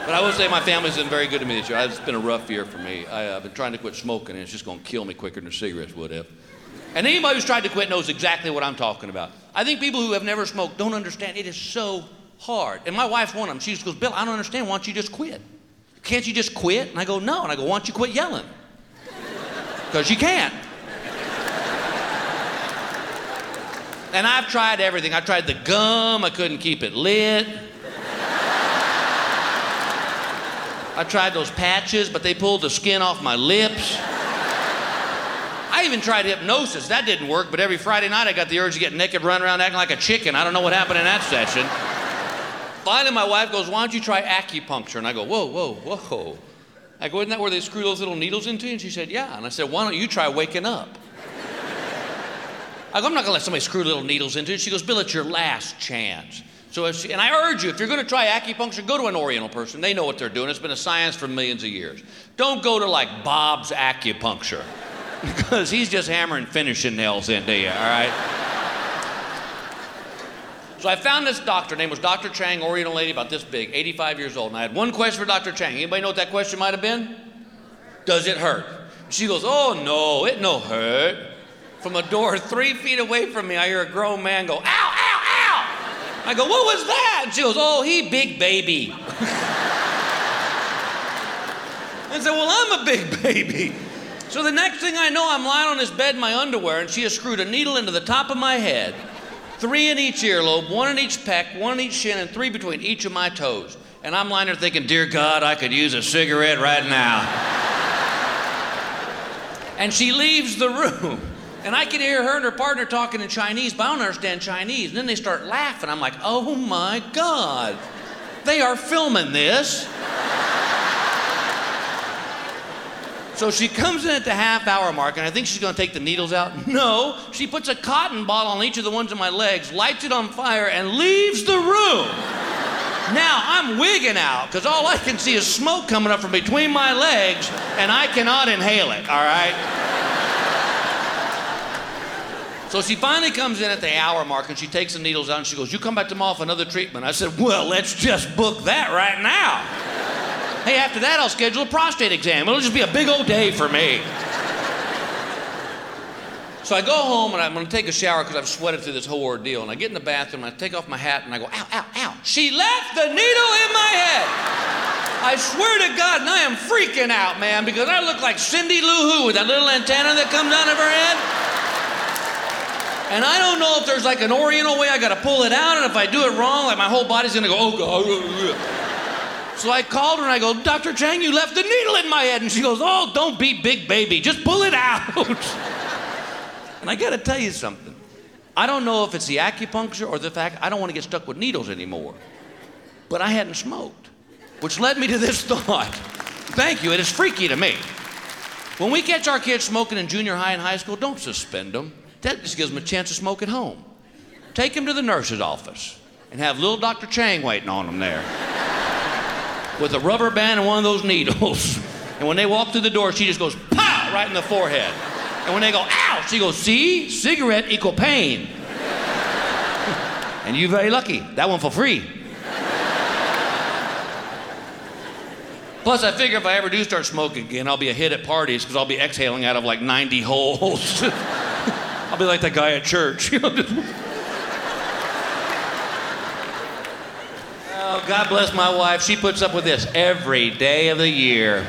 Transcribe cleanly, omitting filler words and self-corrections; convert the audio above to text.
But I will say my family's been very good to me this year. It's been a rough year for me. I've been trying to quit smoking, and it's just going to kill me quicker than cigarettes would have. And anybody who's tried to quit knows exactly what I'm talking about. I think people who have never smoked don't understand. It is so hard. And my wife's one of them. She just goes, Bill, I don't understand. Why don't you just quit? Can't you just quit? And I go, no. And I go, why don't you quit yelling? Because you can't. And I've tried everything. I tried the gum. I couldn't keep it lit. I tried those patches, but they pulled the skin off my lips. I even tried hypnosis. That didn't work, but every Friday night I got the urge to get naked, run around acting like a chicken. I don't know what happened in that session. Finally, my wife goes, why don't you try acupuncture? And I go, whoa, whoa, whoa. I go, isn't that where they screw those little needles into you? And she said, yeah. And I said, why don't you try waking up? I go, I'm not going to let somebody screw little needles into it. She goes, Bill, it's your last chance. So and I urge you, if you're going to try acupuncture, go to an Oriental person. They know what they're doing. It's been a science for millions of years. Don't go to like Bob's Acupuncture because he's just hammering finishing nails into you, all right? So I found this doctor. Her name was Dr. Chang, Oriental lady about this big, 85 years old. And I had one question for Dr. Chang. Anybody know what that question might have been? Does it hurt? She goes, oh, no, it no hurt. From a door 3 feet away from me, I hear a grown man go, ow, ow, ow. I go, what was that? And she goes, oh, he big baby. I said, well, I'm a big baby. So the next thing I know, I'm lying on this bed in my underwear, and she has screwed a needle into the top of my head, 3 in each earlobe, 1 in each pec, 1 in each shin, and 3 between each of my toes. And I'm lying there thinking, dear God, I could use a cigarette right now. And she leaves the room. And I can hear her and her partner talking in Chinese, but I don't understand Chinese. And then they start laughing. I'm like, oh my God, they are filming this. So she comes in at the half-hour mark, and I think she's going to take the needles out. No, she puts a cotton ball on each of the ones in my legs, lights it on fire, and leaves the room. Now, I'm wigging out, because all I can see is smoke coming up from between my legs, and I cannot inhale it, all right? So she finally comes in at the hour mark, and she takes the needles out, and she goes, you come back tomorrow for another treatment. I said, well, let's just book that right now. Hey, after that, I'll schedule a prostate exam. It'll just be a big old day for me. So I go home, and I'm going to take a shower because I've sweated through this whole ordeal. And I get in the bathroom, and I take off my hat, and I go, ow, ow, ow. She left the needle in my head. I swear to God, and I am freaking out, man, because I look like Cindy Lou Who with that little antenna that comes out of her head. And I don't know if there's like an Oriental way I got to pull it out, and if I do it wrong, like my whole body's going to go, oh, God. So I called her, and I go, Dr. Chang, you left the needle in my head. And she goes, oh, don't be big baby. Just pull it out. And I got to tell you something. I don't know if it's the acupuncture or the fact I don't want to get stuck with needles anymore. But I hadn't smoked, which led me to this thought. Thank you. It is freaky to me. When we catch our kids smoking in junior high and high school, don't suspend them. That just gives them a chance to smoke at home. Take them to the nurse's office and have little Dr. Chang waiting on them there with a rubber band and one of those needles. And when they walk through the door, she just goes, pow, right in the forehead. And when they go, ow, she goes, see, cigarette equal pain. And you very lucky, that one for free. Plus, I figure if I ever do start smoking again, I'll be a hit at parties because I'll be exhaling out of like 90 holes. I'll be like that guy at church. Oh, God bless my wife. She puts up with this every day of the year.